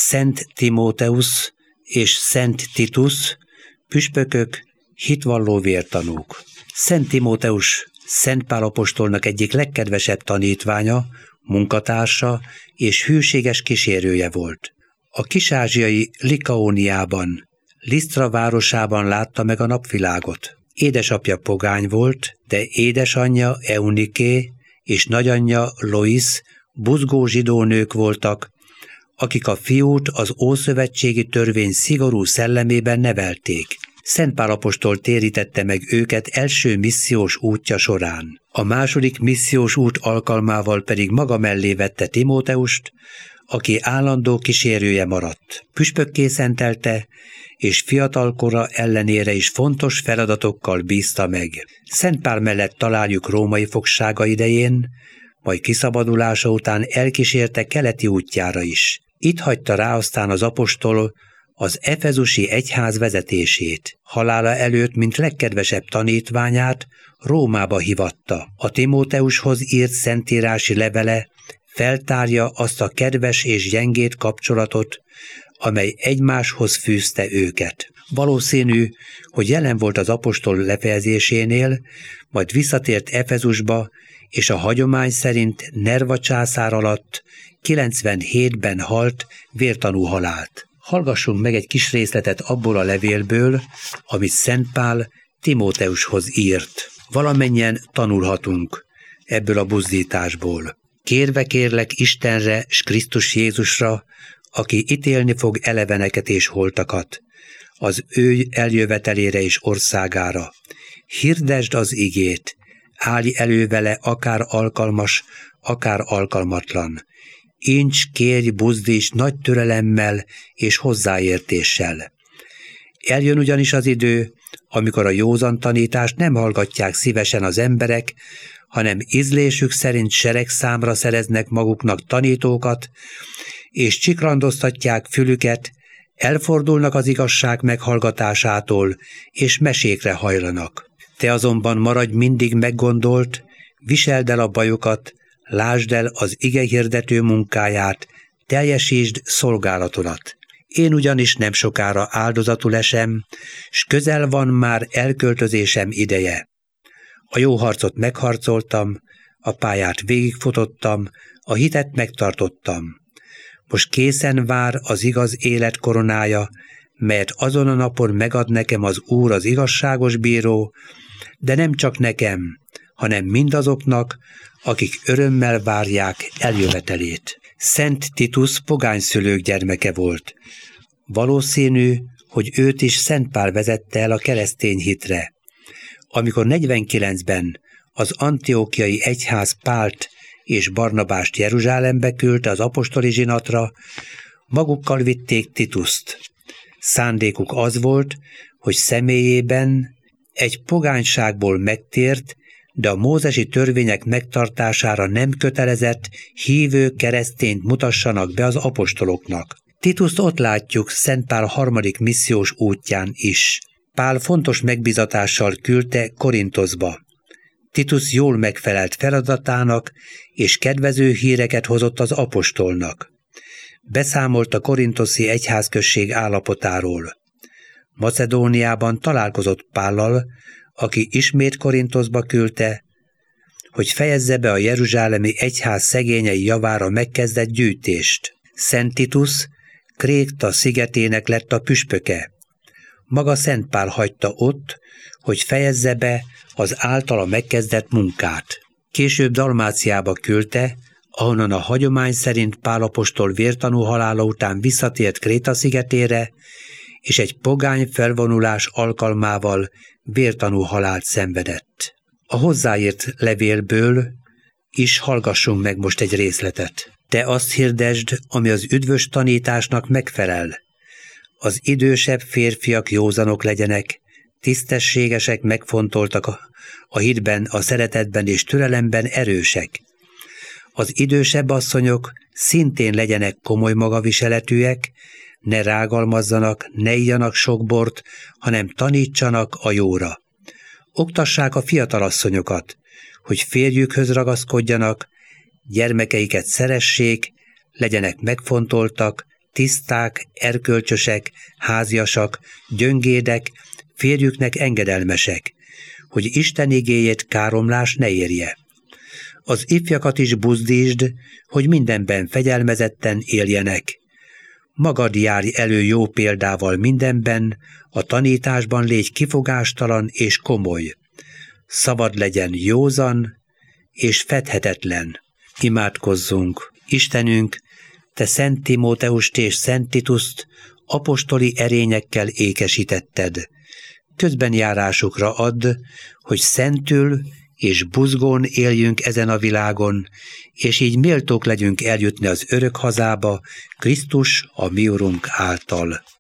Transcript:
Szent Timóteusz és Szent Titus, püspökök, hitvalló vértanúk. Szent Timóteus Szent Pál apostolnak egyik legkedvesebb tanítványa, munkatársa és hűséges kísérője volt. A kis-ázsiai Likaóniában, Lisztra városában látta meg a napvilágot. Édesapja pogány volt, de édesanyja Euniké és nagyanyja Lois buzgó zsidó nők voltak, akik a fiút az ószövetségi törvény szigorú szellemében nevelték. Szent Pál apostol térítette meg őket első missziós útja során. A második missziós út alkalmával pedig maga mellé vette Timóteust, aki állandó kísérője maradt. Püspökké szentelte, és fiatalkora ellenére is fontos feladatokkal bízta meg. Szent Pál mellett találjuk római fogsága idején, majd kiszabadulása után elkísérte keleti útjára is. Itt hagyta rá aztán az apostol az efezusi egyház vezetését. Halála előtt, mint legkedvesebb tanítványát, Rómába hívatta. A Timóteushoz írt szentírási levele feltárja azt a kedves és gyengét kapcsolatot, amely egymáshoz fűzte őket. Valószínű, hogy jelen volt az apostol lefejezésénél, majd visszatért Efezusba, és a hagyomány szerint Nerva császár alatt 97-ben halt vértanú halált. Hallgassunk meg egy kis részletet abból a levélből, amit Szent Pál Timóteushoz írt. Valamennyien tanulhatunk ebből a buzdításból. Kérve kérlek Istenre s Krisztus Jézusra, aki ítélni fog eleveneket és holtakat, az ő eljövetelére és országára. Hirdesd az igét, állj elő vele akár alkalmas, akár alkalmatlan. Incs, kérj, buzdíts nagy türelemmel és hozzáértéssel. Eljön ugyanis az idő, amikor a józan tanítást nem hallgatják szívesen az emberek, hanem ízlésük szerint seregszámra szereznek maguknak tanítókat, és csiklandoztatják fülüket, elfordulnak az igazság meghallgatásától, és mesékre hajlanak. Te azonban maradj mindig meggondolt, viseld el a bajokat, lásd el az igehirdető munkáját, teljesítsd szolgálatodat. Én ugyanis nem sokára áldozatul esem, s közel van már elköltözésem ideje. A jó harcot megharcoltam, a pályát végigfutottam, a hitet megtartottam. Most készen vár az igaz élet koronája, melyet azon a napon megad nekem az Úr, az igazságos bíró, de nem csak nekem, hanem mindazoknak, akik örömmel várják eljövetelét. Szent Titus pogányszülők gyermeke volt. Valószínű, hogy őt is Szent Pál vezette el a keresztény hitre. Amikor 49-ben az antiókiai egyház Pált és Barnabást Jeruzsálembe küldte az apostoli zsinatra, magukkal vitték Titust. Szándékuk az volt, hogy személyében egy pogányságból megtért, de a mózesi törvények megtartására nem kötelezett, hívő keresztényt mutassanak be az apostoloknak. Titust ott látjuk Szent Pál harmadik missziós útján is. Pál fontos megbízatással küldte Korinthoszba. Titus jól megfelelt feladatának, és kedvező híreket hozott az apostolnak. Beszámolt a korinthoszi egyházközség állapotáról. Macedóniában találkozott Pállal, aki ismét Korinthoszba küldte, hogy fejezze be a jeruzsálemi egyház szegényei javára megkezdett gyűjtést. Szent Titus Kréta szigetének lett a püspöke. Maga Szent Pál hagyta ott, hogy fejezze be az általa megkezdett munkát. Később Dalmáciába küldte, ahonnan a hagyomány szerint Pál apostol vértanú halála után visszatért Kréta szigetére, és egy pogány felvonulás alkalmával vértanú halált szenvedett. A hozzáírt levélből is hallgassunk meg most egy részletet. Te azt hirdesd, ami az üdvös tanításnak megfelel. Az idősebb férfiak józanok legyenek, tisztességesek, megfontoltak a hitben, a szeretetben és türelemben erősek. Az idősebb asszonyok szintén legyenek komoly magaviseletűek, ne rágalmazzanak, ne igyanak sok bort, hanem tanítsanak a jóra. Oktassák a fiatalasszonyokat, hogy férjükhöz ragaszkodjanak, gyermekeiket szeressék, legyenek megfontoltak, tiszták, erkölcsösek, háziasak, gyöngédek, férjüknek engedelmesek, hogy Isten igéjét káromlás ne érje. Az ifjakat is buzdítsd, hogy mindenben fegyelmezetten éljenek. Magad járj elő jó példával mindenben, a tanításban légy kifogástalan és komoly. Szabad legyen józan és fedhetetlen. Imádkozzunk! Istenünk, te Szent Timóteust és Szent Tituszt apostoli erényekkel ékesítetted. Közbenjárásukra add, hogy szentül és buzgón éljünk ezen a világon, és így méltók legyünk eljutni az örök hazába, Krisztus, a mi Urunk által.